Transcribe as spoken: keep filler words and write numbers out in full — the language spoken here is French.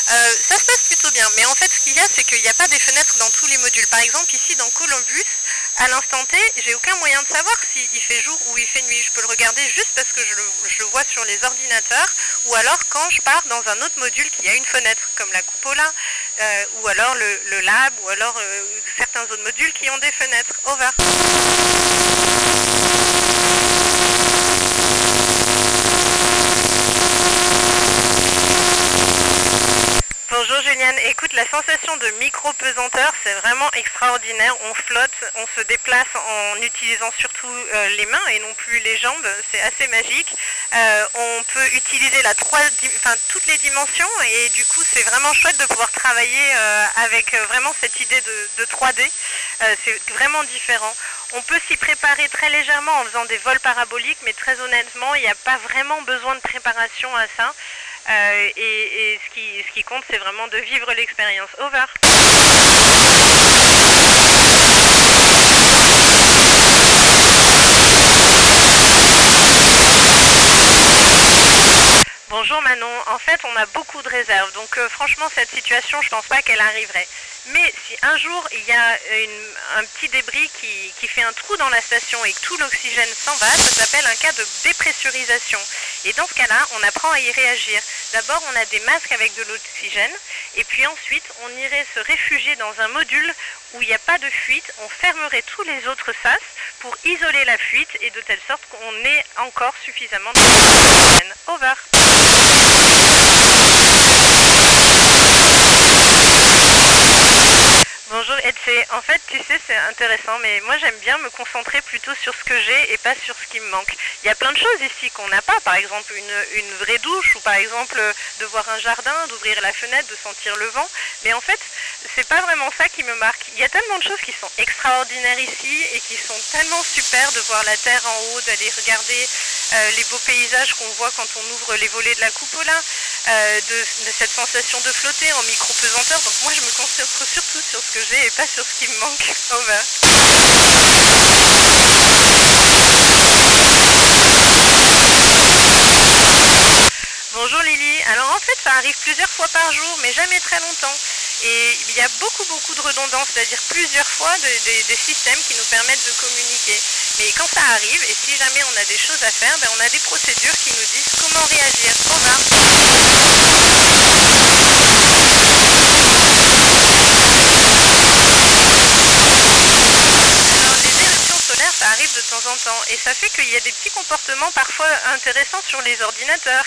Euh, ça se passe plutôt bien, mais en fait ce qu'il y a c'est qu'il n'y a pas des fenêtres dans tous les modules. Par exemple ici dans Columbus, à l'instant T, j'ai aucun moyen de savoir s'il fait jour ou il fait nuit. Je peux le regarder juste parce que je le, je le vois sur les ordinateurs, ou alors quand je pars dans un autre module qui a une fenêtre, comme la cupola, euh, ou alors le, le lab, ou alors euh, certains autres modules qui ont des fenêtres. Over. Bonjour Juliane, écoute, la sensation de micro-pesanteur, c'est vraiment extraordinaire. On flotte, on se déplace en utilisant surtout euh, les mains et non plus les jambes, c'est assez magique. Euh, on peut utiliser la trois, enfin, toutes les dimensions et du coup c'est vraiment chouette de pouvoir travailler euh, avec euh, vraiment cette idée de, de trois D. Euh, c'est vraiment différent. On peut s'y préparer très légèrement en faisant des vols paraboliques, mais très honnêtement, il n'y a pas vraiment besoin de préparation à ça. Euh, et, et ce, qui, ce qui compte, c'est vraiment de vivre l'expérience. Over. Bonjour Manon, en fait on a beaucoup de réserves, donc euh, franchement cette situation je pense pas qu'elle arriverait. Mais si un jour il y a une, un petit débris qui, qui fait un trou dans la station et que tout l'oxygène s'en va, ça s'appelle un cas de dépressurisation. Et dans ce cas-là, on apprend à y réagir. D'abord on a des masques avec de l'oxygène, et puis ensuite on irait se réfugier dans un module où il n'y a pas de fuite, on fermerait tous les autres sas pour isoler la fuite et de telle sorte qu'on ait encore suffisamment d'oxygène. Over. Bonjour Etsé, en fait tu sais c'est intéressant mais moi j'aime bien me concentrer plutôt sur ce que j'ai et pas sur ce qui me manque. Il y a plein de choses ici qu'on n'a pas, par exemple une, une vraie douche ou par exemple de voir un jardin, d'ouvrir la fenêtre, de sentir le vent, mais en fait c'est pas vraiment ça qui me marque. Il y a tellement de choses qui sont extraordinaires ici et qui sont tellement super de voir la terre en haut, d'aller regarder euh, les beaux paysages qu'on voit quand on ouvre les volets de la cupola, euh, de, de cette sensation de flotter en micro-pesanteur. Donc moi je me concentre surtout sur ce que j'ai et pas sur ce qui me manque. Over. Bonjour Lily, alors en fait ça arrive plusieurs fois par jour mais jamais très longtemps. Et il y a beaucoup beaucoup de redondance, c'est-à-dire plusieurs fois de, de, des systèmes qui nous permettent de communiquer. Mais quand ça arrive, et si jamais on a des choses à faire, ben on a des procédures qui nous disent comment réagir. Over. Alors les éruptions solaires ça arrive de temps en temps et ça fait qu'il y a des petits comportements parfois intéressants sur les ordinateurs